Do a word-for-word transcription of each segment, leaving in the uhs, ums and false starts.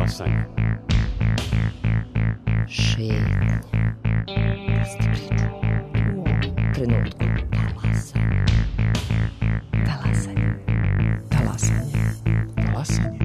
Talasanje. Šetnje. Pusti priču. U ovom trenutku. Talasanje. Talasanje. Talasanje. Talasanje.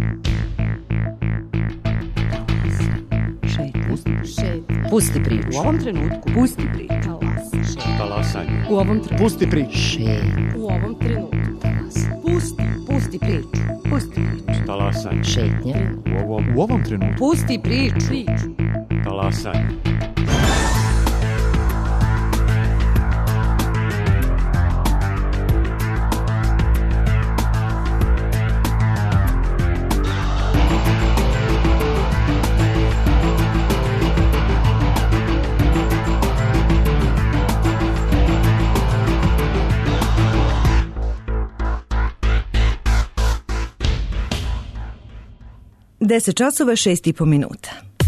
Šetnje. Pusti priču. U ovom trenutku. Pusti priču. Talasanje. Talasanje. U ovom trenutku. Pusti priču. Šetnje. U ovom trenutku. Talasanje. Pusti. Pusti priču. Pusti priču. Talasanje. Šetnje. U ovom, u ovom trenutku. Pusti priču. Priču. Talasanje. deset časova šest i po minuta.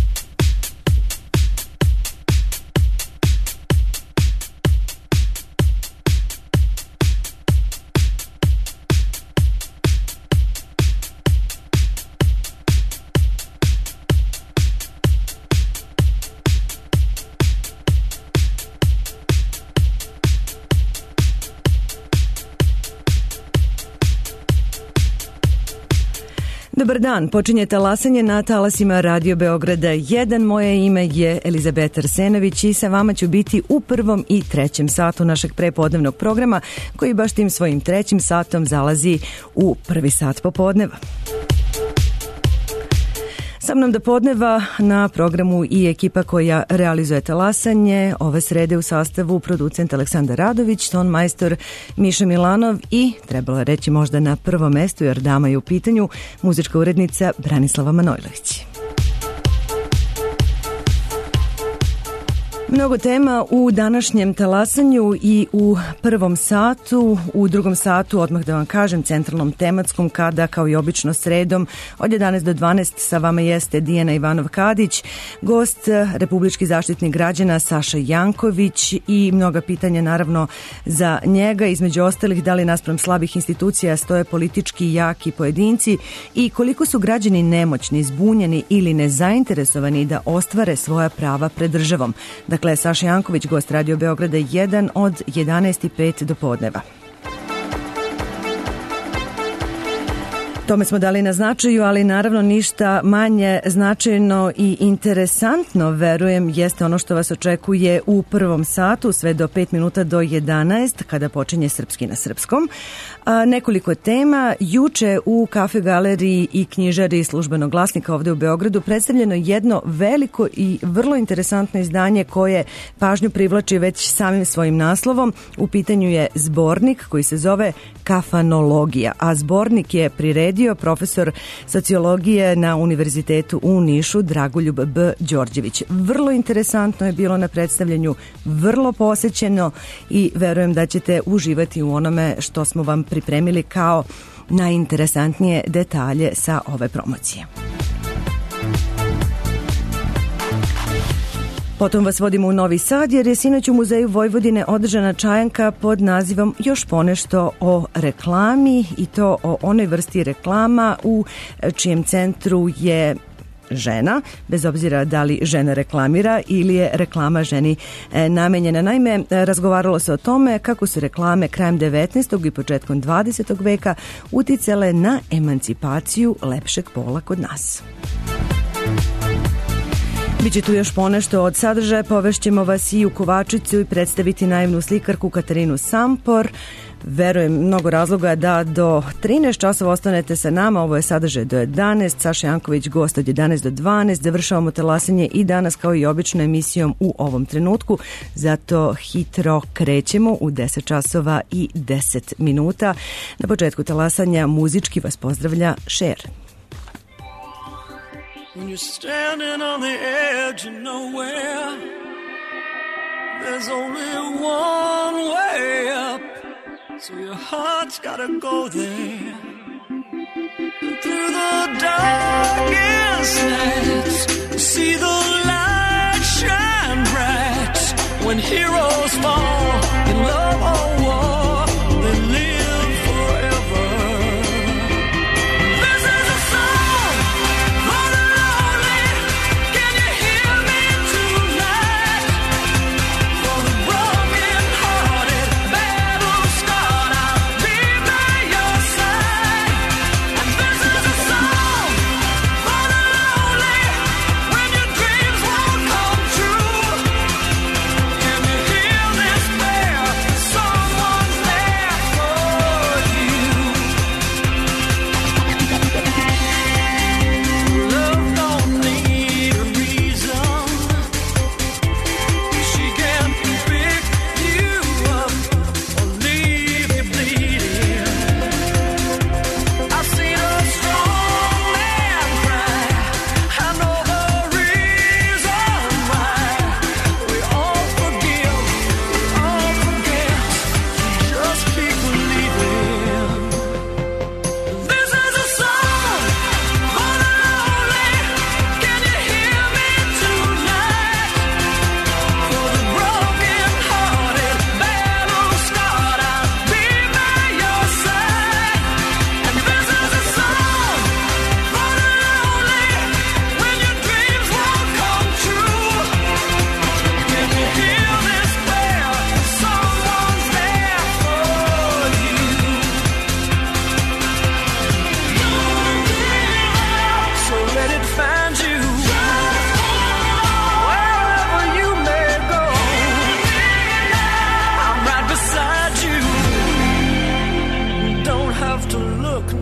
Dobar dan, počinje talasanje na talasima Radio Beograda jedan. Moje ime je Elizabeta Arsenović i sa vama ću biti u prvom i trećem satu našeg prepodnevnog programa koji baš tim svojim trećim satom zalazi u prvi sat popodneva. Sa mnom do podneva na programu i ekipa koja realizuje talasanje ove srede u sastavu producent Aleksandar Radović, ton majstor Miša Milanov i, trebalo reći možda na prvom mestu jer dama je u pitanju, muzička urednica Branislava Manojlović. Mnogo tema u današnjem talasanju i u prvom satu, u drugom satu, odmah da vam kažem, centralnom tematskom, kada kao i obično sredom od jedanaest do dvanaest sa vama jeste Dijana Ivanov-Kadić, gost republički zaštitnik građana Saša Janković i mnoga pitanja naravno za njega, između ostalih da li naspram slabih institucija stoje politički jaki pojedinci i koliko su građani nemoćni, zbunjeni ili nezainteresovani da ostvare svoja prava pred državom. Dakle, Saša Janković, gost Radio Beograda jedan od jedanaest i pet do podneva. Tome smo dali na značaju, ali naravno ništa manje značajno i interesantno, verujem, jeste ono što vas očekuje u prvom satu, sve do pet minuta do jedanaest, kada počinje Srpski na srpskom. A, nekoliko tema. Juče u Kafe galeriji i knjižari Službenog glasnika ovde u Beogradu predstavljeno jedno veliko i vrlo interesantno izdanje koje pažnju privlači već samim svojim naslovom. U pitanju je zbornik koji se zove Kafanologija, a zbornik je priredio profesor sociologije na Univerzitetu u Nišu Dragoljub B. Đorđević. Vrlo interesantno je bilo na predstavljanju, vrlo posećeno i verujem da ćete uživati u onome što smo vam pripremili kao najinteresantnije detalje sa ove promocije. Potom vas vodimo u Novi Sad jer je sinoć u Muzeju Vojvodine održana čajanka pod nazivom Još ponešto o reklami i to o onoj vrsti reklama u čijem centru je žena, bez obzira da li žena reklamira ili je reklama ženi e, namenjena. Naime, razgovaralo se o tome kako su reklame krajem devetnaestog i početkom dvadesetog veka uticale na emancipaciju lepšeg pola kod nas. Biće tu još ponešto od sadržaja, povešćemo vas i u Kovačicu i predstaviti naivnu slikarku Katarinu Sampor. Verujem, mnogo razloga da do trinaest časova ostanete sa nama, ovo je sadržaj do jedanaest, Saša Janković gost od jedanaest do dvanaest, završavamo talasanje i danas kao i obično emisijom u ovom trenutku, zato hitro krećemo u deset časova i deset minuta. Na početku talasanja muzički vas pozdravlja Šer. When you're standing on the edge of nowhere, there's only one way up, so your heart's gotta go there. Through the darkest nights, see the light shine bright. When heroes fall in love or war, they live forever. This is a song for the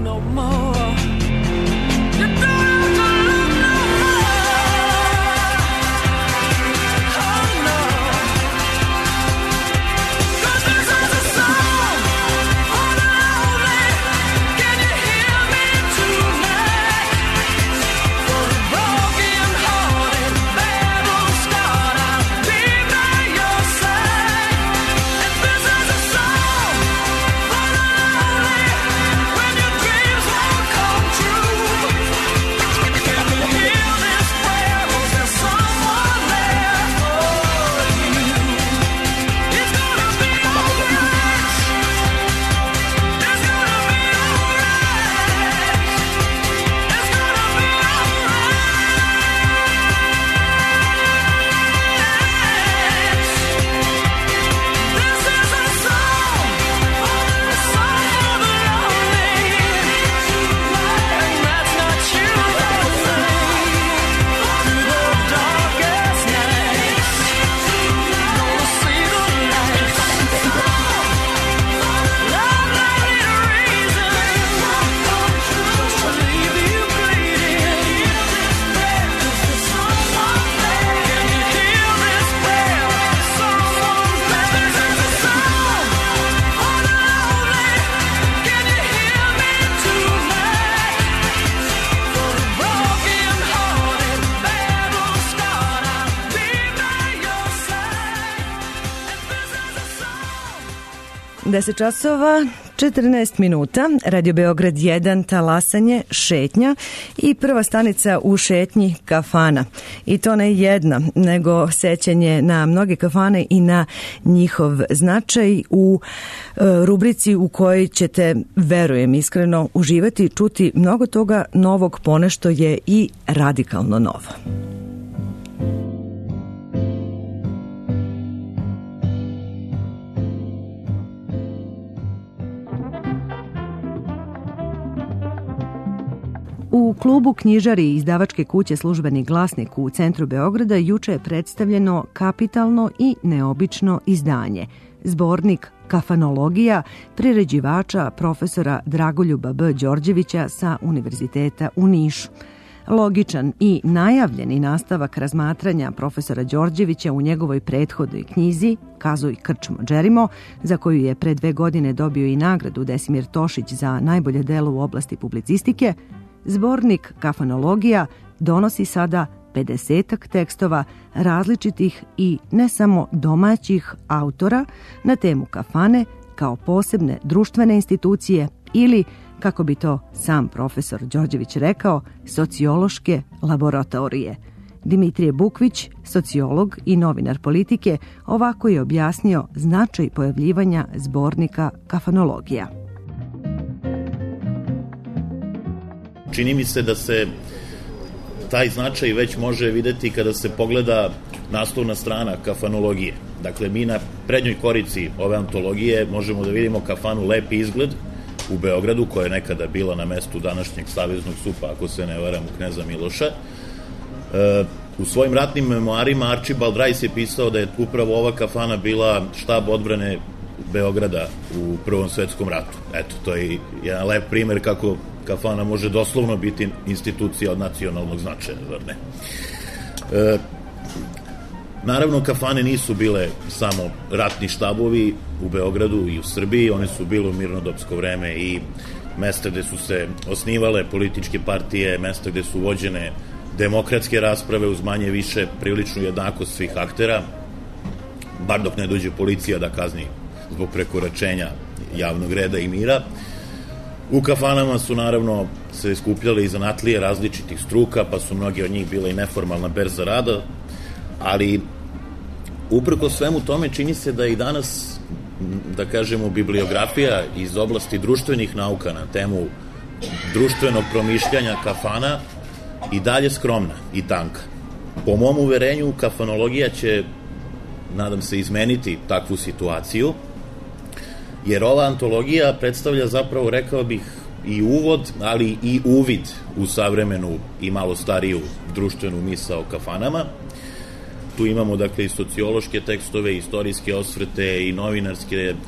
no more. You don't have to look no more. Oh no. 'Cause this is a song for the lonely. Can you hear me tonight? For the broken hearted, battle scarred, I'll be by your side. And this is a song for the lonely when your dreams won't come true. Can you hear this prayer? Was there someone there for you? It's gonna be alright. It's gonna be alright. It's gonna be alright. This is a song for the song for the lonely. And that's not you, that's me. Through the darkest nights, gonna see the light. Love might need a reason to leave you bleeding. Is someone there? Can you hear this prayer? Someone's there. This is a song for the lonely. Can you hear me tonight? For the broken hearted, battle scarred, I'll be by your side. And this is a song. deset časova, četrnaest minuta, Radio Beograd jedan, talasanje, šetnja i prva stanica u šetnji kafana. I to ne jedna, nego sećanje na mnoge kafane i na njihov značaj u e, rubrici u kojoj ćete, verujem iskreno, uživati i čuti mnogo toga novog, ponešto je i radikalno novo. U klubu knjižari i izdavačke kuće Službeni glasnik u centru Beograda juče je predstavljeno kapitalno i neobično izdanje. Zbornik Kafanologija priređivača profesora Dragoljuba B. Đorđevića sa Univerziteta u Nišu. Logičan i najavljeni nastavak razmatranja profesora Đorđevića u njegovoj prethodnoj knjizi Kazuj krčmo Džerimo, za koju je pre dve godine dobio i nagradu Desimir Tošić za najbolje delo u oblasti publicistike, zbornik Kafanologija donosi sada pedesetak tekstova različitih i ne samo domaćih autora na temu kafane kao posebne društvene institucije ili, kako bi to sam profesor Đorđević rekao, sociološke laboratorije. Dimitrije Bukvić, sociolog i novinar politike, ovako je objasnio značaj pojavljivanja zbornika Kafanologija. Čini mi se da se taj značaj već može videti kada se pogleda naslovna strana Kafanologije. Dakle, mi na prednjoj korici ove antologije možemo da vidimo kafanu Lepi izgled u Beogradu, koja je nekada bila na mestu današnjeg Saveznog supa, ako se ne varam, u Kneza Miloša. E, u svojim ratnim memoarima Archibald Rice je pisao da je upravo ova kafana bila štab odbrane Beograda u Prvom svetskom ratu. Eto, to je jedan lep primer kako kafana može doslovno biti institucija od nacionalnog značaja, zar ne? E, naravno, kafane nisu bile samo ratni štabovi u Beogradu i u Srbiji, one su bile u mirnodopsko vreme i mesta gde su se osnivale političke partije, mesta gde su vođene demokratske rasprave uz manje više priličnu jednakost svih aktera, bar dok ne dođe policija da kazni zbog prekoračenja javnog reda i mira. U kafanama su naravno se skupljale i zanatlije različitih struka, pa su mnogi od njih bile i neformalna berza rada, ali uprko svemu tome čini se da i danas, da kažemo, bibliografija iz oblasti društvenih nauka na temu društvenog promišljanja kafana i dalje skromna i tanka. Po mom uverenju, kafanologija će, nadam se, izmeniti takvu situaciju, jer ova antologija predstavlja zapravo, rekao bih, i uvod, ali i uvid u savremenu i malo stariju društvenu misao o kafanama. Tu imamo, dakle, i sociološke tekstove, istorijske osvrte i novinarske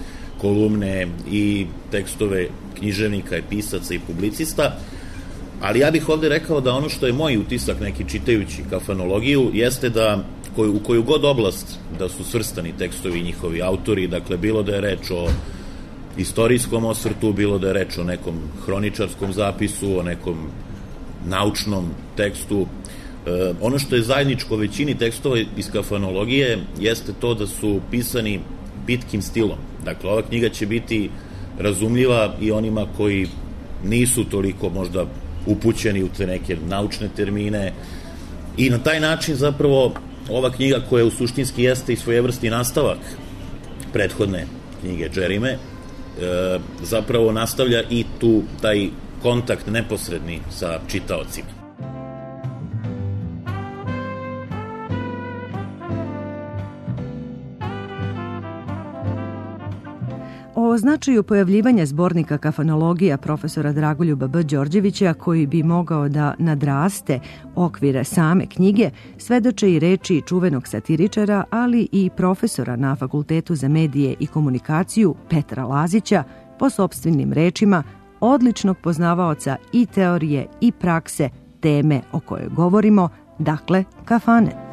kolumne i tekstove književnika i pisaca i publicista, ali ja bih ovde rekao da ono što je moj utisak neki čitajući kafanologiju jeste da koju, u koju god oblast da su svrstani tekstovi njihovi autori, dakle bilo da je reč o istorijskom osvrtu, bilo da je reč o nekom hroničarskom zapisu, o nekom naučnom tekstu. E, ono što je zajedničko većini tekstova iz kafanologije jeste to da su pisani pitkim stilom. Dakle, ova knjiga će biti razumljiva i onima koji nisu toliko možda upućeni u te neke naučne termine i na taj način zapravo ova knjiga koja u suštinski jeste i svojevrsni nastavak prethodne knjige Džerime, e, zapravo nastavlja i tu taj kontakt neposredni sa čitaocima. O značaju pojavljivanja zbornika kafanologija profesora Dragoljuba B. Đorđevića, koji bi mogao da nadraste okvire same knjige, svedoče i reči čuvenog satiričara, ali i profesora na Fakultetu za medije i komunikaciju Petra Lazića, po sopstvenim rečima, odličnog poznavaoca i teorije i prakse teme o kojoj govorimo, dakle kafane.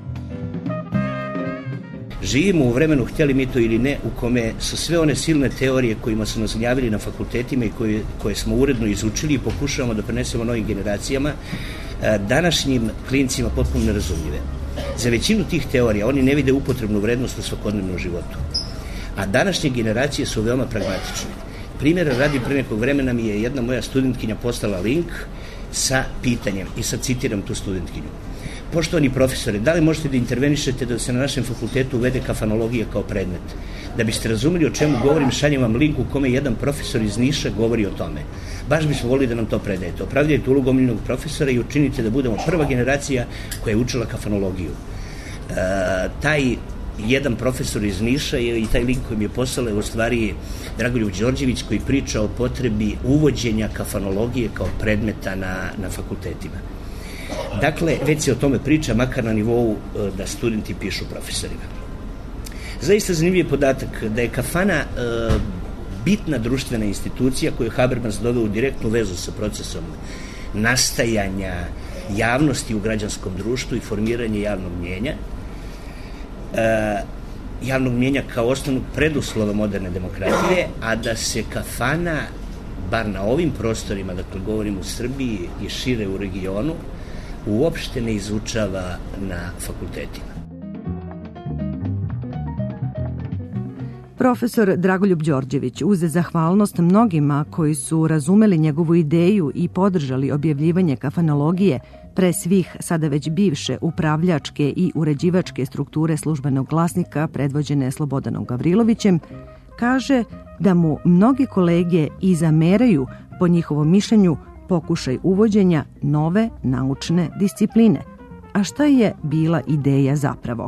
Živimo u vremenu, htjeli mi to ili ne, u kome su sve one silne teorije kojima su nas gnjavili na fakultetima i koje, koje smo uredno izučili i pokušavamo da prenesemo novim generacijama, današnjim klincima potpuno nerazumljive. Za većinu tih teorija oni ne vide upotrebnu vrednost u svakodnevnom životu. A današnje generacije su veoma pragmatične. Primjera radi, pre nekog vremena mi je jedna moja studentkinja poslala link sa pitanjem i sad citiram tu studentkinju. Poštovani profesore, da li možete da intervenišete da se na našem fakultetu uvede kafanologija kao predmet? Da biste razumeli o čemu govorim, šaljem vam link u kome jedan profesor iz Niša govori o tome. Baš bismo volili da nam to predajete. Opravdajte ulogu omiljenog profesora i učinite da budemo prva generacija koja je učila kafanologiju. E, taj jedan profesor iz Niša je, i taj link koji mi je poslao je u stvari Dragoljub Đorđević, koji priča o potrebi uvođenja kafanologije kao predmeta na, na fakultetima. Dakle, već se o tome priča, makar na nivou da studenti pišu profesorima. Zaista zanimljiv je podatak da je kafana e, bitna društvena institucija koju je Habermas doveo u direktnu vezu sa procesom nastajanja javnosti u građanskom društvu i formiranje javnog mnjenja. E, javnog mnjenja kao osnovnog preduslova moderne demokratije, a da se kafana, bar na ovim prostorima, dakle govorim u Srbiji i šire u regionu, uopšte ne izučava na fakultetima. Profesor Dragoljub Đorđević, uz zahvalnost mnogima koji su razumeli njegovu ideju i podržali objavljivanje kafanologije, pre svih sada već bivše upravljačke i uređivačke strukture Službenog glasnika predvođene Slobodanom Gavrilovićem, kaže da mu mnogi kolege i zameraju, po njihovom mišljenju, pokušaj uvođenja nove naučne discipline. A šta je bila ideja zapravo?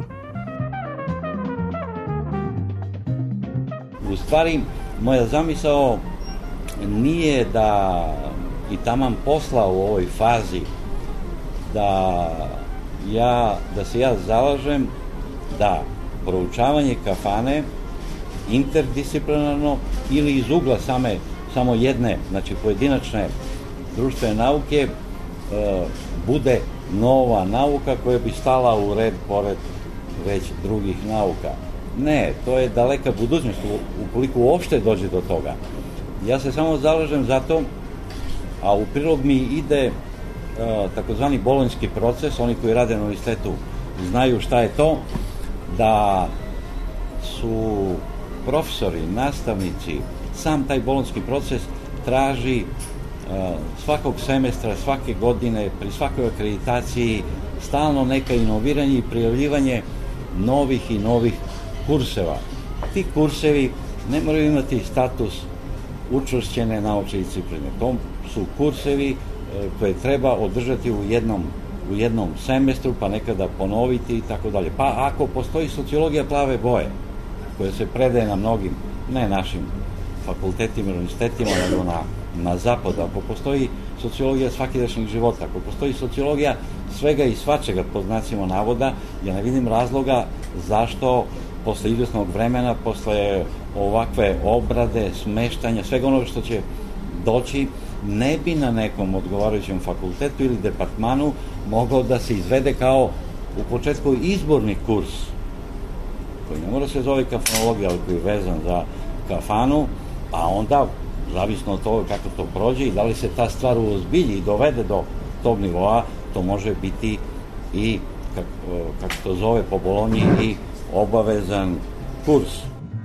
U stvari, moja zamisao nije da i taman posla u ovoj fazi da ja, da se ja zalažem da proučavanje kafane interdisciplinarno ili iz ugla same, samo jedne, znači pojedinačne društvene nauke e, bude nova nauka koja bi stala u red pored već drugih nauka. Ne, to je daleka budućnost, ukoliko uopšte dođe do toga. Ja se samo zalažem za to, a u prilog mi ide e, takozvani bolonjski proces, oni koji rade na univerzitetu znaju šta je to, da su profesori, nastavnici, sam taj bolonjski proces traži svakog semestra, svake godine, pri svakoj akreditaciji stalno neka inoviranje i prijavljivanje novih i novih kurseva. Ti kursevi ne moraju imati status učvršćene naučne discipline. To su kursevi koje treba održati u jednom, u jednom semestru, pa nekada ponoviti i tako dalje. Pa ako postoji sociologija plave boje, koja se predaje na mnogim, ne našim fakultetima i univerzitetima, nego na, na zapadu, ako postoji sociologija svakidašnjeg života, ako postoji sociologija svega i svačega, pod znacima navoda, ja ne vidim razloga zašto posle izvesnog vremena, posle ovakve obrade, smeštanja, svega onoga što će doći, ne bi na nekom odgovarajućem fakultetu ili departmanu moglo da se izvede kao u početku izborni kurs, koji ne mora se zove kafanologija, ali koji je vezan za kafanu, a onda, zavisno od toga kako to prođe i da li se ta stvar uozbilji i dovede do tog nivoa, to može biti i, kako, kako to zove po Bolonji, i obavezan kurs.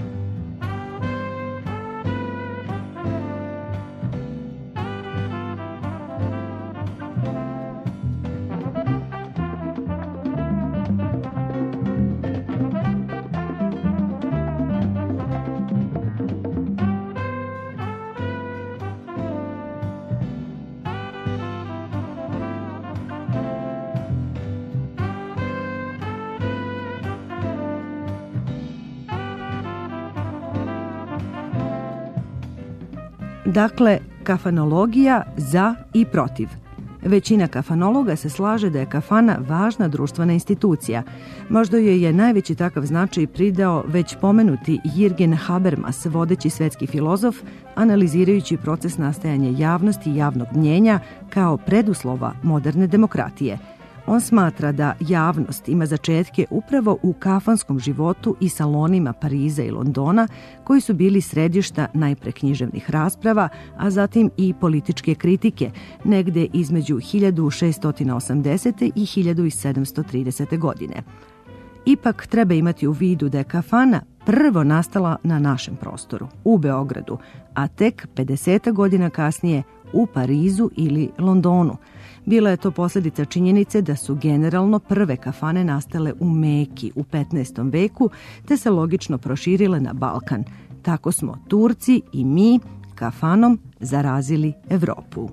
Dakle, kafanologija za i protiv. Većina kafanologa se slaže da je kafana važna društvena institucija. Možda joj je najveći takav značaj pridao već pomenuti Jürgen Habermas, vodeći svetski filozof, analizirajući proces nastajanja javnosti i javnog mnjenja kao preduslova moderne demokratije. On smatra da javnost ima začetke upravo u kafanskom životu i salonima Pariza i Londona, koji su bili središta najpre književnih rasprava, a zatim i političke kritike, negde između hiljadu šeststo osamdesete i hiljadu sedamsto tridesete godine. Ipak treba imati u vidu da je kafana prvo nastala na našem prostoru, u Beogradu, a tek pedeset godina kasnije u Parizu ili Londonu. Bila je to posljedica činjenice da su generalno prve kafane nastale u Meki u petnaestom veku, te se logično proširile na Balkan. Tako smo Turci i mi kafanom zarazili Evropu.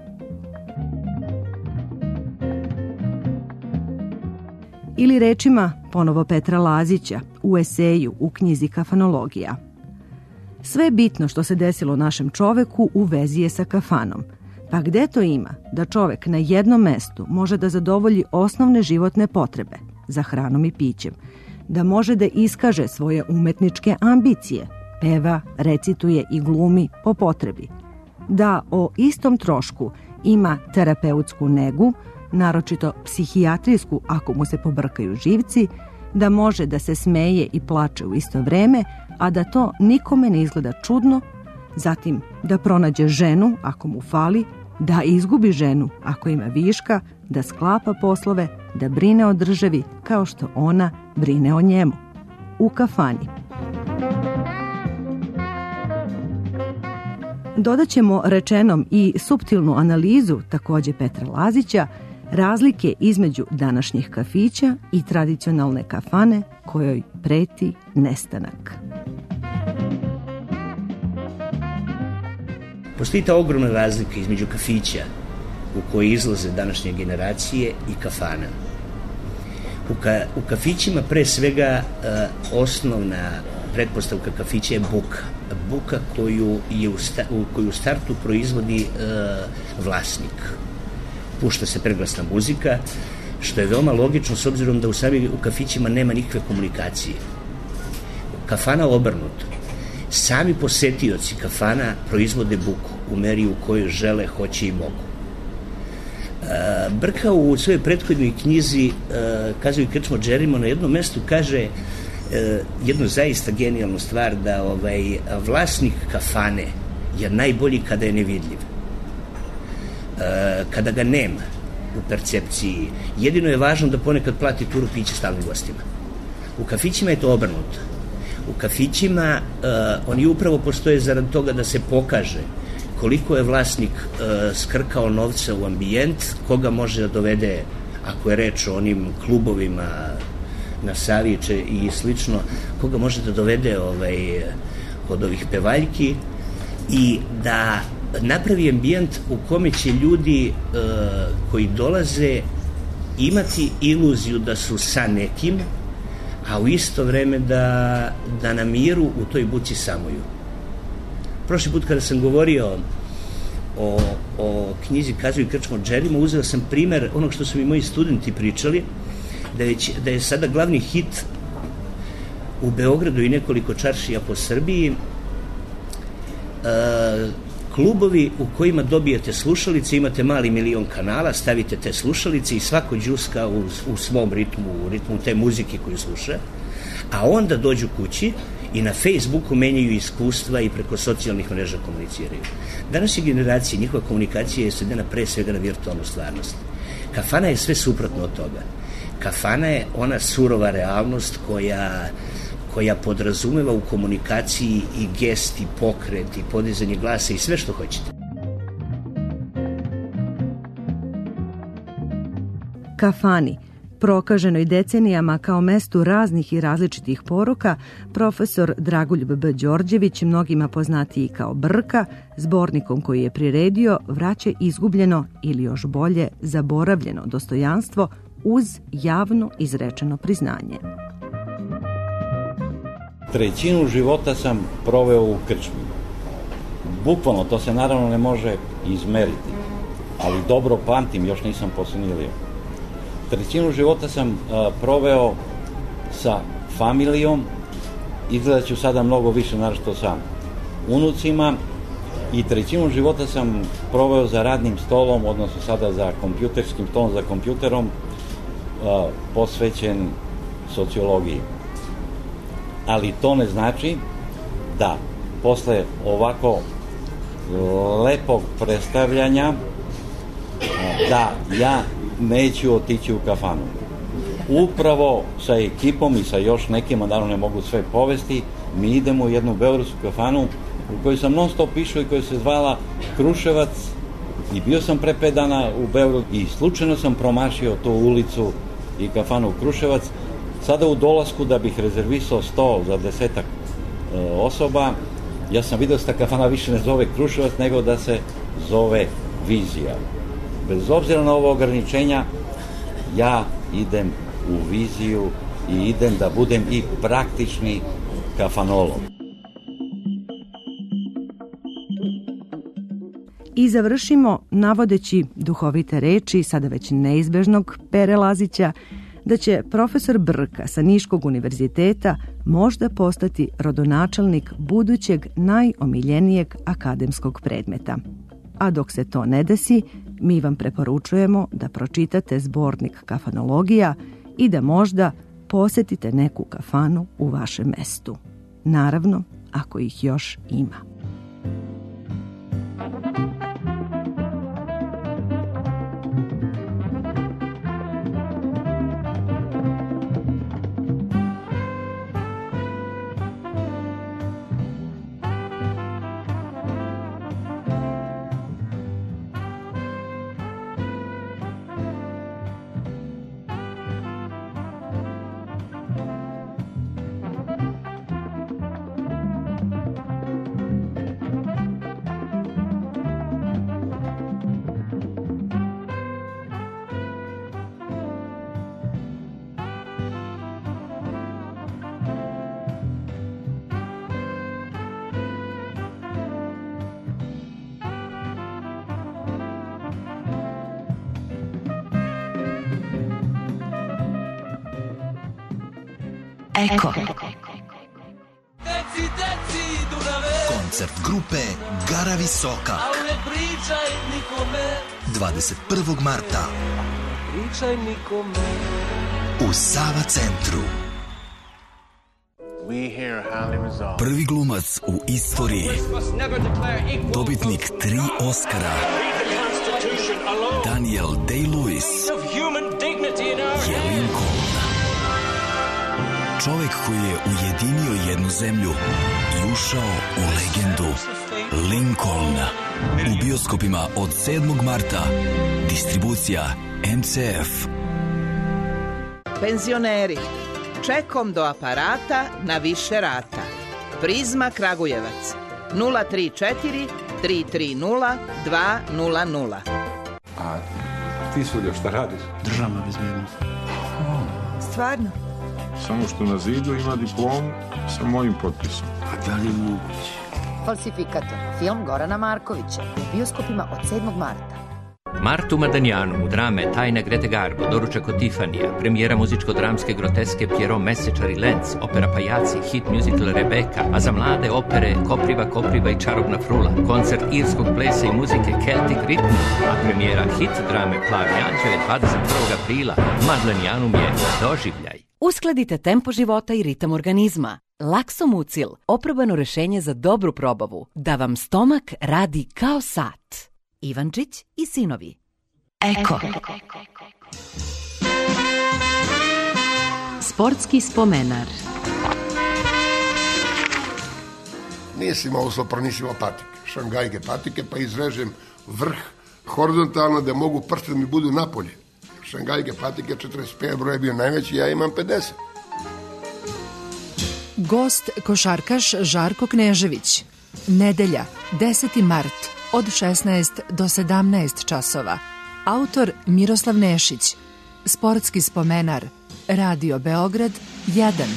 Ili rečima ponovo Petra Lazića u eseju u knjizi Kafanologija. Sve je bitno što se desilo našem čoveku u vezi je sa kafanom. Pa gde to ima da čovek na jednom mestu može da zadovolji osnovne životne potrebe za hranom i pićem, da može da iskaže svoje umetničke ambicije, peva, recituje i glumi po potrebi, da o istom trošku ima terapeutsku negu, naročito psihijatrijsku ako mu se pobrkaju živci, da može da se smeje i plače u isto vreme, a da to nikome ne izgleda čudno, zatim da pronađe ženu ako mu fali, da izgubi ženu ako ima viška, da sklapa poslove, da brine o državi kao što ona brine o njemu. U kafani. Dodaćemo rečenom i suptilnu analizu, takođe Petra Lazića, razlike između današnjih kafića i tradicionalne kafane kojoj preti nestanak. Postoji ta ogromna razlika između kafića u koje izlaze današnje generacije i kafana. U, ka, u kafićima pre svega uh, osnovna pretpostavka kafića je buka. Buka koju, je u, sta, u, koju u startu proizvodi uh, vlasnik. Pušta se preglasna muzika, što je veoma logično s obzirom da u sami u kafićima nema nikakve komunikacije. Kafana obrnuto. Sami posetioci kafana proizvode buku u meri u kojoj žele, hoće i mogu. E, Brka u svojoj prethodnoj knjizi e, Kazuo i Krčmo Džerimo na jednom mestu kaže e, jednu zaista genijalnu stvar, da ovaj vlasnik kafane je najbolji kada je nevidljiv. E, kada ga nema u percepciji. Jedino je važno da ponekad plati turu piće stalnim gostima. U kafićima je to obrnuto. U kafićima uh, oni upravo postoje zarad toga da se pokaže koliko je vlasnik uh, skrkao novca u ambijent, koga može da dovede, ako je reč o onim klubovima na Saviće i slično, koga može da dovede ovaj, od ovih pevaljki i da napravi ambijent u kome će ljudi uh, koji dolaze imati iluziju da su sa nekim, a u isto vreme da, da na miru u toj buci samuju. Prošli put kada sam govorio o, o knjizi Kazuo i Krčmo Džerimo, uzeo sam primer onog što su mi moji studenti pričali, da je, da je sada glavni hit u Beogradu i nekoliko čaršija po Srbiji e, klubovi u kojima dobijete slušalice, imate mali milion kanala, stavite te slušalice i svako đuska u, u svom ritmu, u ritmu te muzike koju sluša, a onda dođu kući i na Facebooku menjaju iskustva i preko socijalnih mreža komuniciraju. Današnje generacije, njihova komunikacija je svedena pre svega na virtualnu stvarnost. Kafana je sve suprotno od toga. Kafana je ona surova realnost koja, koja podrazumeva u komunikaciji i gest, i pokret, i podizanje glasa i sve što hoćete. Kafani, prokaženoj decenijama kao mestu raznih i različitih poruka, profesor Dragoljub B. Đorđević, mnogima poznatiji kao Brka, zbornikom koji je priredio, vraća izgubljeno ili još bolje zaboravljeno dostojanstvo uz javno izrečeno priznanje. Trećinu života sam proveo u krčmi. Bukvalno, to se naravno ne može izmeriti, ali dobro pamtim, još nisam posenilio. Trećinu života sam a, proveo sa familijom, izgleda ću sada mnogo više našto sa unucima, i trećinu života sam proveo za radnim stolom, odnosno sada za kompjuterskim stolom, za kompjuterom, a, posvećen sociologiji. Ali to ne znači da posle ovako lepog predstavljanja da ja neću otići u kafanu. Upravo sa ekipom i sa još nekima, naravno ne mogu sve povesti, mi idemo u jednu beogradsku kafanu u kojoj sam non stop išao i koja se zvala Kruševac, i bio sam pre pet dana u Beogradu i slučajno sam promašio tu ulicu i kafanu Kruševac. Sada u dolasku da bih rezervisao sto za desetak e, osoba, ja sam vidio da se ta kafana više ne zove Kruševac, nego da se zove Vizija. Bez obzira na ovo ograničenja, ja idem u viziju i idem da budem i praktični kafanolog. I završimo navodeći duhovite reči, sada već neizbežnog Pere Lazića, da će profesor Brka sa Niškog univerziteta možda postati rodonačelnik budućeg najomiljenijeg akademskog predmeta. A dok se to ne desi, mi vam preporučujemo da pročitate zbornik Kafanologija i da možda posetite neku kafanu u vašem mestu. Naravno, ako ih još ima. Eko. Koncert grupe Gara Visoka dvadeset prvog marta u Sava centru. Prvi glumac u istoriji, dobitnik tri Oskara, Daniel Day-Lewis je Lincoln. Čovek koji je ujedinio jednu zemlju i ušao u legendu. Lincoln. U bioskopima od sedmog marta. Distribucija M C F. Penzioneri, čekom do aparata na više rata. Prizma Kragujevac. nula tri četiri tri tri nula dva nula nula. A ti, Suljo, šta radiš? Državna bezbjednost. Stvarno? Samo što na zidu ima diplomu sa mojim potpisom. A da li je moguće? Falsifikator. Film Gorana Markovića. U bioskopima od sedmog marta. Martu Madanjanu u drame Tajna Grete Garbo, doručak od Tifanija, premijera muzičko-dramske groteske Pierrot Mesečar i Lenz, opera Pajaci, hit musical Rebeka, a za mlade opere Kopriva, Kopriva i Čarobna frula, koncert irskog plesa i muzike Celtic Rhythm, a premijera hit drame Plavi anđeo je dvadeset prvog aprila. Madlenjanum je doživljaj. Uskladite tempo života i ritam organizma. Laksomucil, oprobano rešenje za dobru probavu, da vam stomak radi kao sat. Ivančić i sinovi. Eko. Sportski spomenar. Nisam imao sopranisima patike, šangajke patike, pa izrežem vrh horizontalno da mogu prste da mi budu napolje. Šangajke patike četrdeset pet broj je bio najveći, ja imam pedeset. Gost košarkaš Žarko Knežević. Nedelja, deseti mart, od šesnaest do sedamnaest časova. Autor Miroslav Nešić. Sportski spomenar. Radio Beograd jedan.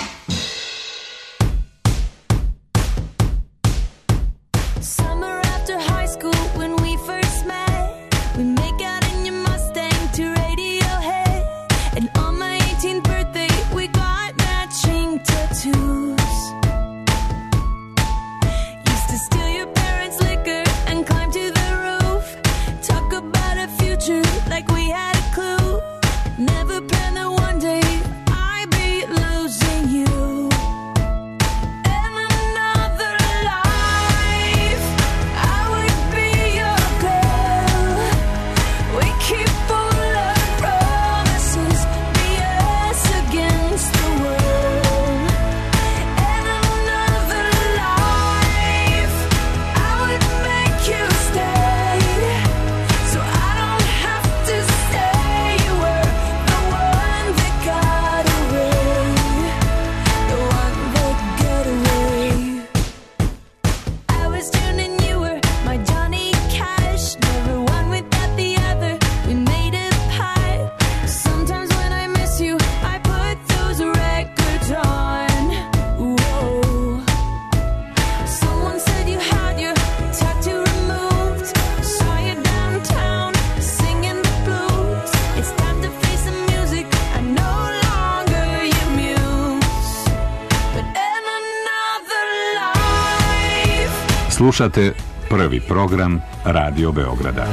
Slušate prvi program Radio Beograda.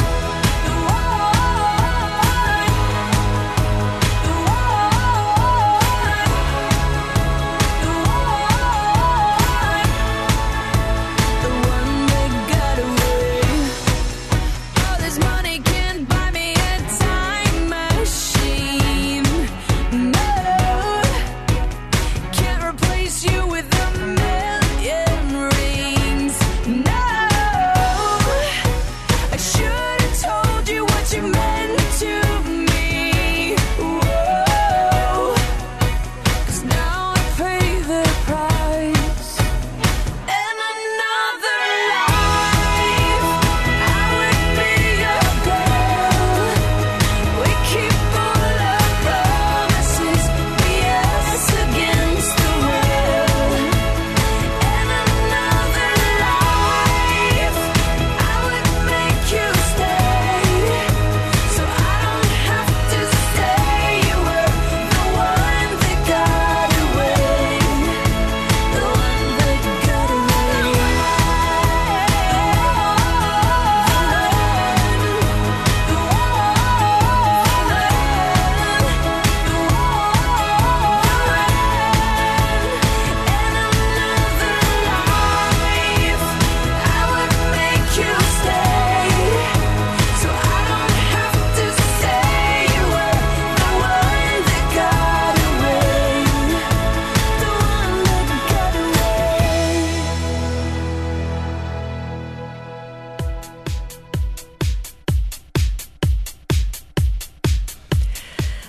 Oh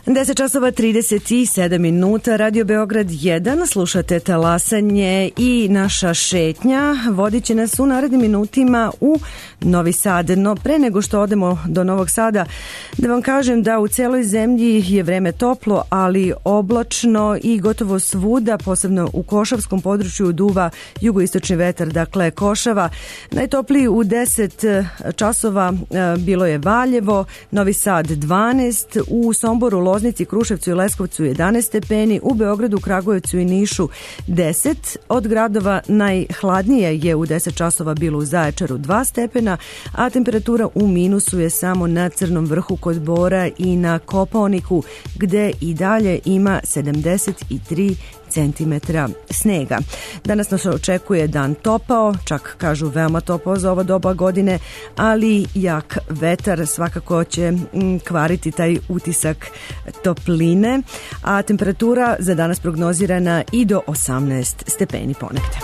deset časova trideset sedam minuta, Radio Beograd jedan, slušate Talasanje i naša šetnja vodit će nas u narednim minutima u Novi Sad. No pre nego što odemo do Novog Sada, da vam kažem da u celoj zemlji je vreme toplo, ali oblačno i gotovo svuda, posebno u Košavskom području duva jugoistočni vetar, dakle Košava. Najtopliji u deset časova bilo je Valjevo, Novi Sad dvanaest, u Somboru, Loznici, Kruševcu i Leskovcu jedanaest stepeni, u Beogradu, Kragujevcu i Nišu deset. Od gradova najhladnije je u deset časova bilo u Zaječaru dva stepena, a temperatura u minusu je samo na Crnom vrhu kod Bora i na Kopaoniku, gde i dalje ima sedamdeset tri centimetra snega. Danas nas očekuje dan topao, čak kažu veoma topao za ovo doba godine, ali jak vetar svakako će kvariti taj utisak topline, a temperatura za danas prognozirana i do osamnaest stepeni ponegde.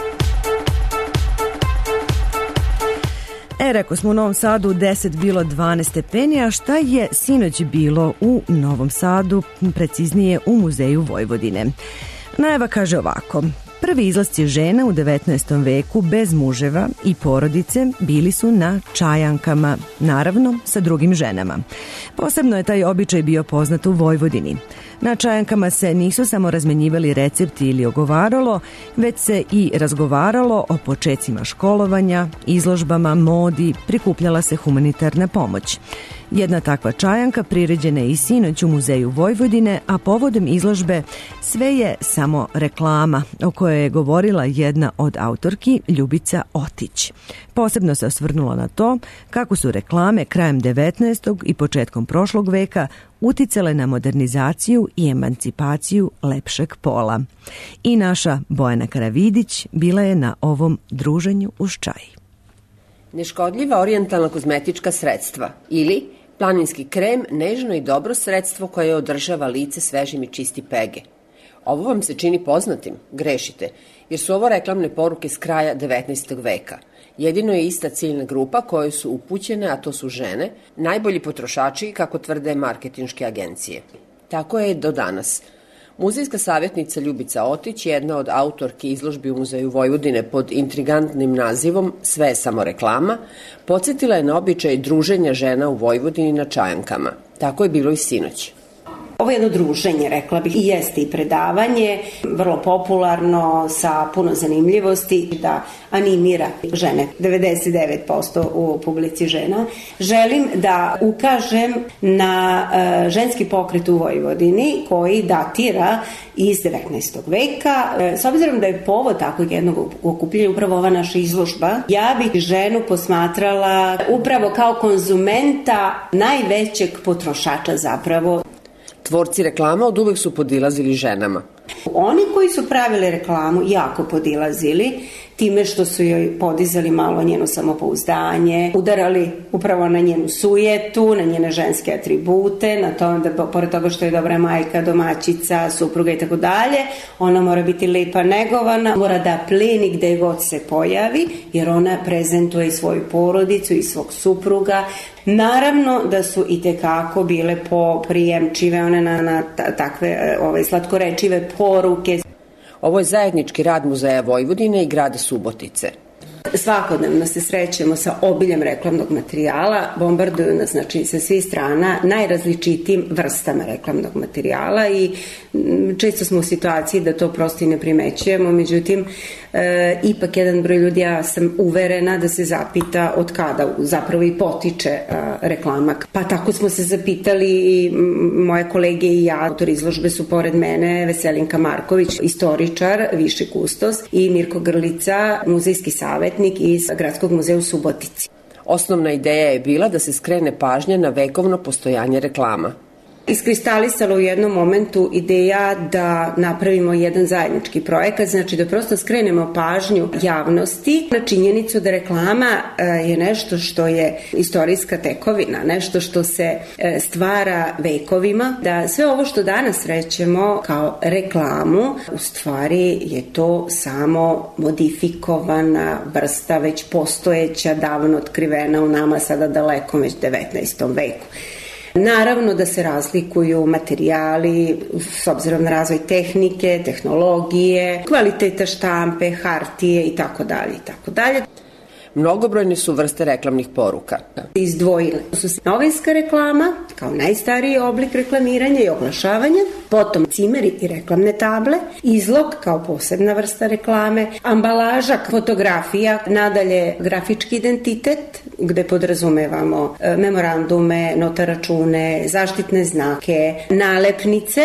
E, rekao smo u Novom Sadu deset, bilo dvanaest stepeni, a šta je sinoć bilo u Novom Sadu, preciznije u Muzeju Vojvodine? Najava kaže ovako: prvi izlasci žena u devetnaestom veku bez muževa i porodice bili su na čajankama, naravno sa drugim ženama. Posebno je taj običaj bio poznat u Vojvodini. Na čajankama se nisu samo razmenjivali recepti ili ogovaralo, već se i razgovaralo o počecima školovanja, izložbama, modi, prikupljala se humanitarna pomoć. Jedna takva čajanka priređena je i sinoć u Muzeju Vojvodine, a povodom izložbe Sve je samo reklama, o kojoj je govorila jedna od autorki, Ljubica Otić. Posebno se osvrnula na to kako su reklame krajem devetnaestog i početkom prošlog veka uticale na modernizaciju i emancipaciju lepšeg pola. I naša Bojana Karavidić bila je na ovom druženju uz čaj. Neškodljiva orijentalna kozmetička sredstva ili planinski krem, nežno i dobro sredstvo koje održava lice svežim i čisti pege. Ovo vam se čini poznatim? Grešite, jer su ovo reklamne poruke s kraja devetnaestog veka. Jedino je ista ciljna grupa koje su upućene, a to su žene, najbolji potrošači, kako tvrde marketinške agencije. Tako je do danas. Muzejska savjetnica Ljubica Otić, jedna od autorki izložbi u Muzeju Vojvodine pod intrigantnim nazivom Sve je samo reklama, podsjetila je na običaj druženja žena u Vojvodini na čajankama. Tako je bilo i sinoć. Ovo je jedno druženje, rekla bih, i jeste i predavanje, vrlo popularno, sa puno zanimljivosti, da animira žene, devedeset devet posto u publici žena. Želim da ukažem na uh, ženski pokret u Vojvodini koji datira iz devetnaestog veka. S obzirom da je povod takvog jednog okupljenja upravo ova naša izložba, ja bih ženu posmatrala upravo kao konzumenta najvećeg potrošača zapravo. Tvorci reklama od uvek su podilazili ženama. Oni koji su pravili reklamu jako podilazili time što su joj podizali malo njeno samopouzdanje, udarali upravo na njenu sujetu, na njene ženske atribute, na to da pored toga što je dobra majka, domaćica, supruga i tako dalje, ona mora biti lepa, negovana, mora da pleni gde god se pojavi, jer ona prezentuje i svoju porodicu i svog supruga. Naravno da su i tekako bile poprijemčive one na, na takve ove, slatkorečive poruke. Ovo je zajednički rad Muzeja Vojvodine i grada Subotice. Svakodnevno se srećemo sa obiljem reklamnog materijala, bombarduju nas znači sa svih strana najrazličitijim vrstama reklamnog materijala i često smo u situaciji da to prosto i ne primećujemo, međutim e, ipak jedan broj ljudi, ja sam uverena da se zapita od kada zapravo i potiče e, reklama. Pa tako smo se zapitali i moje kolege i ja. Autori izložbe su pored mene Veselinka Marković, istoričar, viši kustos, i Mirko Grlica, muzejski savjetnik iz Gradskog muzeja u Subotici. Osnovna ideja je bila da se skrene pažnja na vekovno postojanje reklama. Iskristalisala u jednom momentu ideja da napravimo jedan zajednički projekat, znači da prosto skrenemo pažnju javnosti na činjenicu da reklama je nešto što je istorijska tekovina, nešto što se stvara vekovima, da sve ovo što danas rećemo kao reklamu, u stvari je to samo modifikovana vrsta već postojeća, davno otkrivena u nama sada dalekom već devetnaestom veku. Naravno da se razlikuju materijali s obzirom na razvoj tehnike, tehnologije, kvaliteta štampe, hartije i tako dalje i tako dalje. Mnogobrojne su vrste reklamnih poruka. Izdvojile su se novinska reklama kao najstariji oblik reklamiranja i oglašavanja, potom cimeri i reklamne table, izlog kao posebna vrsta reklame, ambalaža, fotografija, nadalje grafički identitet gde podrazumevamo memorandume, notaračune, zaštitne znake, nalepnice,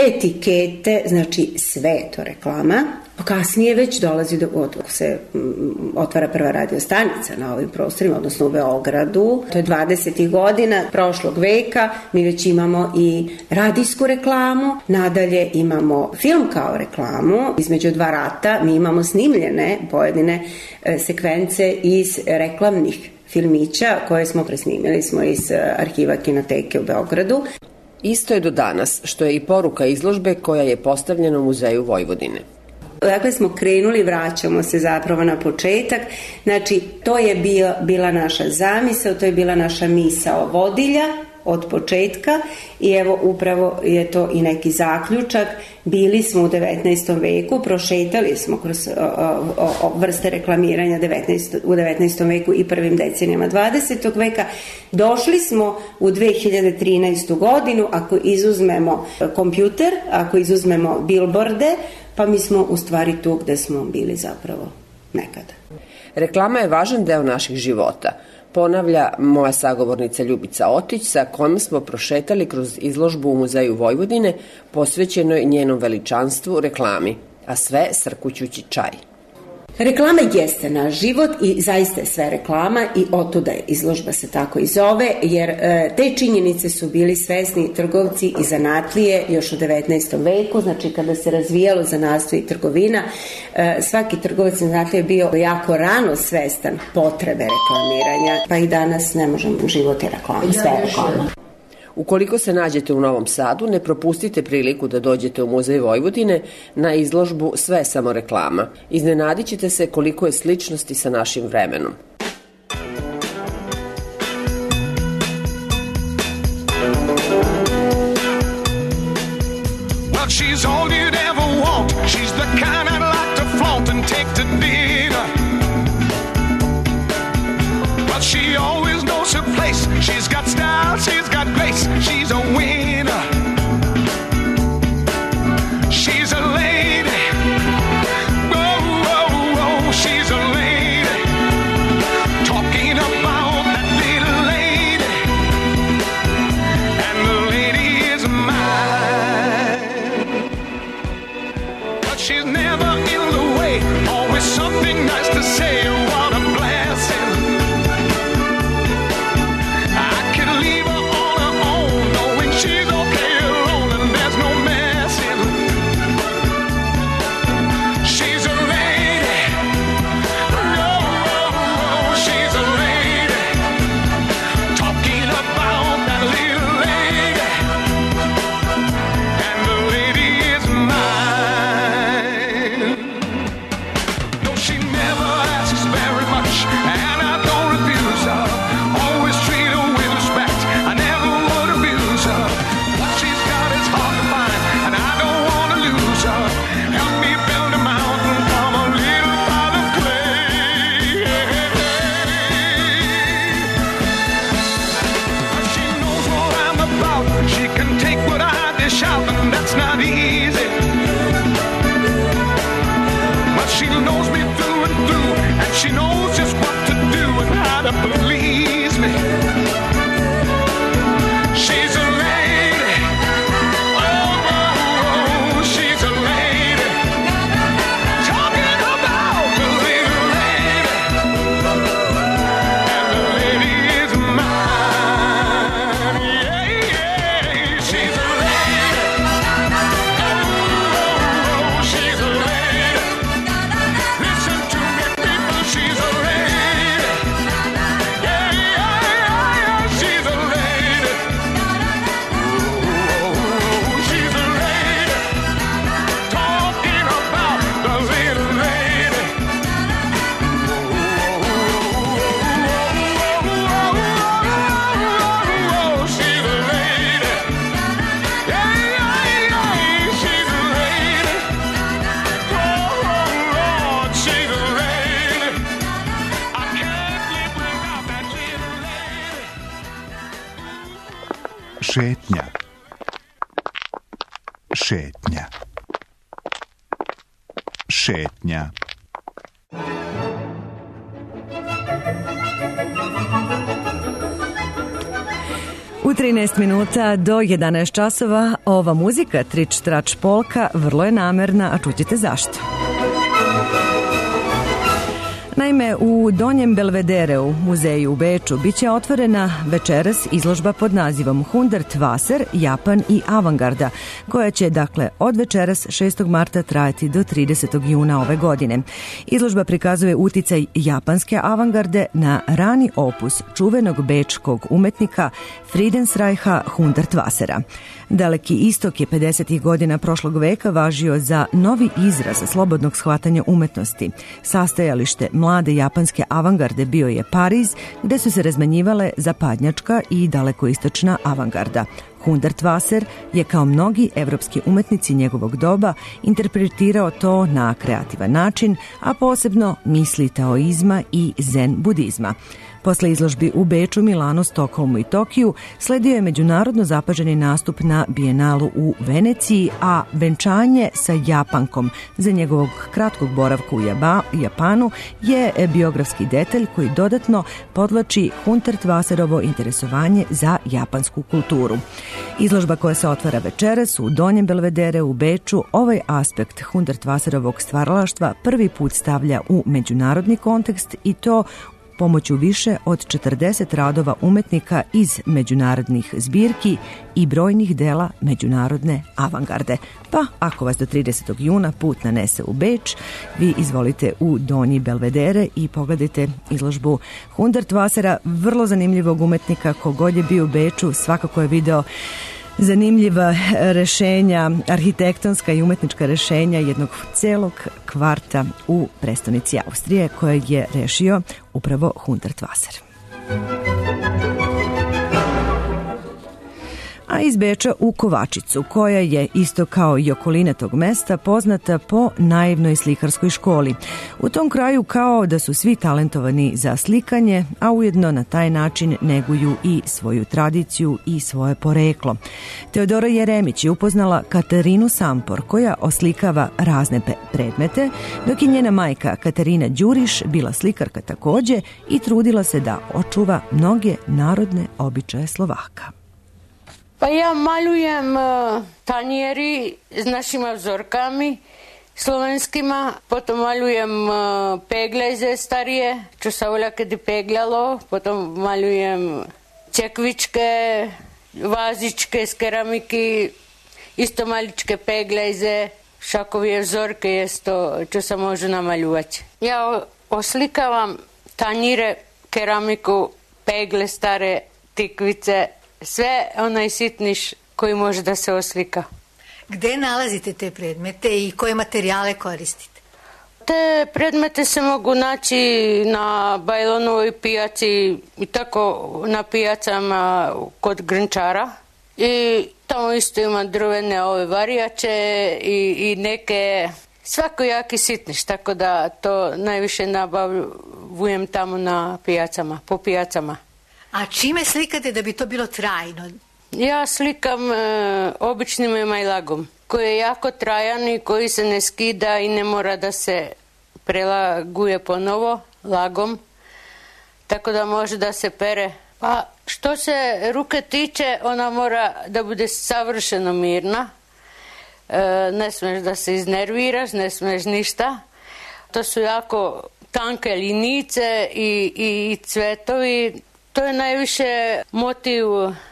etikete, znači sve je to reklama. Kasnije već dolazi do od, se m, otvara prva radio stanica na ovim prostorima, odnosno u Beogradu. To je dvadesetih godina prošlog veka. Mi već imamo i radijsku reklamu, nadalje imamo film kao reklamu. Između dva rata mi imamo snimljene pojedine e, sekvence iz reklamnih filmića koje smo presnimili smo iz arhiva Kinoteke u Beogradu. Isto je do danas, što je i poruka izložbe koja je postavljena u Muzeju Vojvodine. Dakle smo krenuli, vraćamo se zapravo na početak, znači to je bio, bila naša zamisao, to je bila naša misao vodilja od početka i evo upravo je to i neki zaključak. Bili smo u devetnaestom veku, prošetali smo kroz o, o, o, vrste reklamiranja devetnaestog u devetnaestom veku i prvim decenijama dvadesetog veka. Došli smo u dve hiljade trinaestu godinu, ako izuzmemo kompjuter, ako izuzmemo bilborde, pa mi smo u stvari tu gde smo bili zapravo nekada. Reklama je važan deo naših života, ponavlja moja sagovornica Ljubica Otić, sa kojom smo prošetali kroz izložbu u Muzeju Vojvodine posvećenoj njenom veličanstvu reklami, a sve srkućući čaj. Reklama jeste naš život i zaista je sve reklama i otuda je izložba se tako i zove, jer e, te činjenice su bili svesni trgovci i zanatlije još u devetnaestom veku, znači kada se razvijalo zanatstvo i trgovina, e, svaki trgovac i zanatlije je bio jako rano svestan potrebe reklamiranja, pa i danas ne možemo, život je reklama, sve je reklama. Ukoliko se nađete u Novom Sadu, ne propustite priliku da dođete u Muzej Vojvodine na izložbu Sve samo reklama. Iznenadit ćete se koliko je sličnosti sa našim vremenom. Well, she's all you'd ever want. She's the kind I'd like to flaunt and take to dinner. Well, she always knows her place. She's got style, she's got grace. She's a winner. She's a lady. Whoa, whoa, whoa. She's a lady. Talking about that little lady. And the lady is mine. But she's never in the way. Always something nice to say. What a blessing. I could leave her on her own. No Šetnja. Šetnja. Šetnja. U trinaest minuta do jedanaest časova ova muzika, trič trač polka, vrlo je namerna, a čućete zašto. Naime, u Donjem Belvedereu, muzeju u Beču, biće otvorena večeras izložba pod nazivom Hundertwasser, Japan i avangarda, koja će, dakle, od večeras šestog marta trajati do tridesetog juna ove godine. Izložba prikazuje uticaj japanske avangarde na rani opus čuvenog bečkog umetnika Friedensreicha Hundertwassera. Daleki istok je pedesetih godina prošlog veka važio za novi izraz slobodnog shvatanja umetnosti. Sastajalište mlade japanske avangarde bio je Pariz, gde su se razmenjivale zapadnjačka i dalekoistočna avangarda. Hundertwasser je, kao mnogi evropski umetnici njegovog doba, interpretirao to na kreativan način, a posebno misli taoizma i zen budizma. Posle izložbi u Beču, Milanu, Stokholmu i Tokiju sledio je međunarodno zapaženi nastup na Bijenalu u Veneciji, a venčanje sa Japankom za njegovog kratkog boravka u Japanu je biografski detalj koji dodatno podvlači Hundertwasserovo interesovanje za japansku kulturu. Izložba koja se otvara večeras u Donjem Belvedereu u Beču ovaj aspekt Hundertwasserovog stvaralaštva prvi put stavlja u međunarodni kontekst, i to pomoću više od četrdeset radova umetnika iz međunarodnih zbirki i brojnih dela međunarodne avangarde. Pa, ako vas do tridesetog juna put nanese u Beč, vi izvolite u Donji Belvedere i pogledajte izložbu Hundertwassera, vrlo zanimljivog umetnika. Kogod je bio u Beču svakako je video zanimljiva rešenja, arhitektonska i umetnička rešenja jednog celog kvarta u prestonici Austrije koje je rešio upravo Hundertwasser. A iz Beča u Kovačicu, koja je isto kao i okolina tog mesta poznata po naivnoj slikarskoj školi. U tom kraju kao da su svi talentovani za slikanje, a ujedno na taj način neguju i svoju tradiciju i svoje poreklo. Teodora Jeremić je upoznala Katarinu Sampor, koja oslikava razne predmete, dok je njena majka Katarina Đuriš bila slikarka takođe i trudila se da očuva mnoge narodne običaje Slovaka. Pa ja malujem uh, tanjeri s našim vzorkami slovenskima, potom malujem uh, pegleze starije, čo sa voľa kedy pegljalo, potom malujem čekvičke, vazičke z keramiky, isto maličke pegleze, šakovije vzorke je to, čo sa môžu namaľovať. Ja oslikavam tanjire, keramiku, pegle stare, tikvice, sve onaj sitniš koji može da se oslika. Gde nalazite te predmete i koje materijale koristite? Te predmete se mogu naći na Bajlonovoj pijaci i tako na pijacama kod Grnčara. I tamo isto ima drvene ove varijače i, i neke svakojaki sitniš, tako da to najviše nabavljujem tamo na pijacama, po pijacama. A čime slikate da bi to bilo trajno? Ja slikam e, običnim emajlagom, koji je jako trajan i koji se ne skida i ne mora da se prelaguje ponovo lagom, tako da može da se pere. Pa što se ruke tiče, ona mora da bude savršeno mirna, e, ne smeš da se iznerviraš, ne smeš ništa. To su jako tanke linice i, i, i cvetovi. To je najviše motiv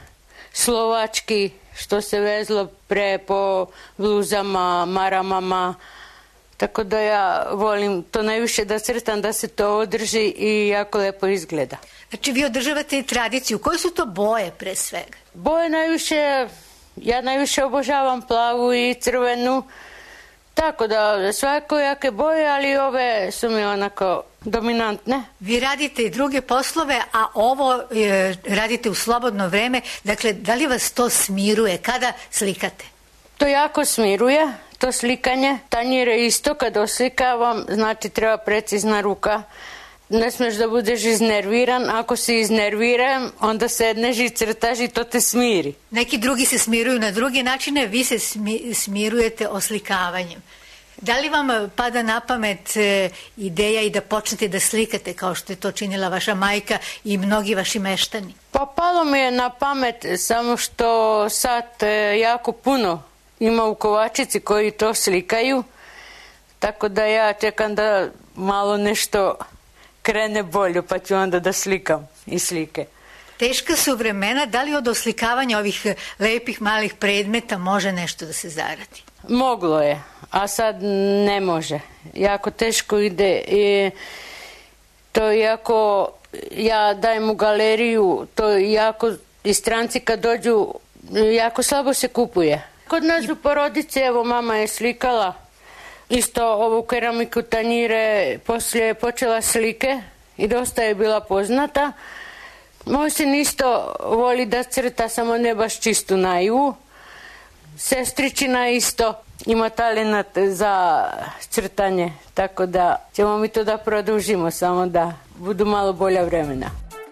slovački, što se vezlo pre po bluzama, maramama, tako da ja volim to najviše da crtam, da se to održi i jako lepo izgleda. Znači vi održavate tradiciju, koje su to boje pre svega? Boje najviše, ja najviše obožavam plavu i crvenu, tako da svakojake boje, ali ove su mi onako dominantne. Vi radite i druge poslove, a ovo e, radite u slobodno vreme. Dakle, da li vas to smiruje? Kada slikate? To jako smiruje, to slikanje. Tanjire isto kad oslikavam, znači treba precizna ruka. ne smeš da budeš iznerviran. Ako si iznerviran, onda sedneš i crtaš i to te smiri. Neki drugi se smiruju na druge načine, vi se smi, smirujete oslikavanjem. Da li vam pada na pamet e, ideja i da počnete da slikate kao što je to činila vaša majka i mnogi vaši meštani? Pa palo mi je na pamet, samo što sad e, jako puno ima u Kovačici koji to slikaju, tako da ja čekam da malo nešto krene bolje, pa ću onda da slikam i slike. Teška su vremena, da li od oslikavanja ovih lepih malih predmeta može nešto da se zaradi? Moglo je, a sad ne može. Jako teško ide i to jako, ja dajem u galeriju, to jako, i stranci kad dođu, jako slabo se kupuje. Kod nas u porodici, evo mama je slikala isto ovu keramiku, tanjire, poslije je počela slike i dosta je bila poznata. Moj sin isto voli da crta, samo ne baš čistu naivu. Sestričina isto ima talenat za crtanje, tako da ćemo mi to da produžimo, samo da budu malo bolja vremena.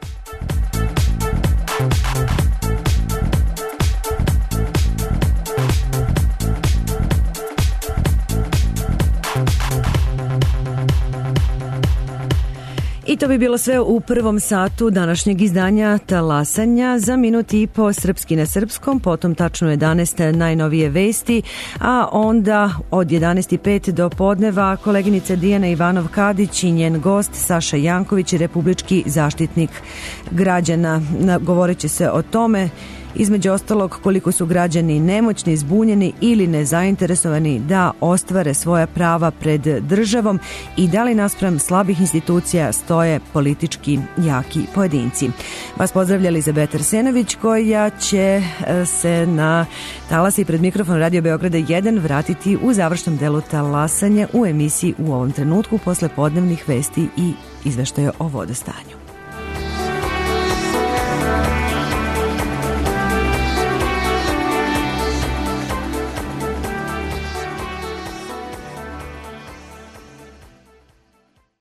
I to bi bilo sve u prvom satu današnjeg izdanja Talasanja. Za minut i po Srpski na srpskom, potom tačno jedanaest najnovije vesti, a onda od jedanaest i pet do podneva koleginica Dijana Ivanov-Kadić i njen gost Saša Janković, republički zaštitnik građana. Govorit će se o tome, između ostalog, koliko su građani nemoćni, zbunjeni ili nezainteresovani da ostvare svoja prava pred državom i da li naspram slabih institucija stoje politički jaki pojedinci. Vas pozdravlja Elizabeta Arsenović, koja će se na talasi pred mikrofon Radio Beograda jedan vratiti u završnom delu talasanja u emisiji u ovom trenutku posle podnevnih vesti i izveštaja o vodostanju.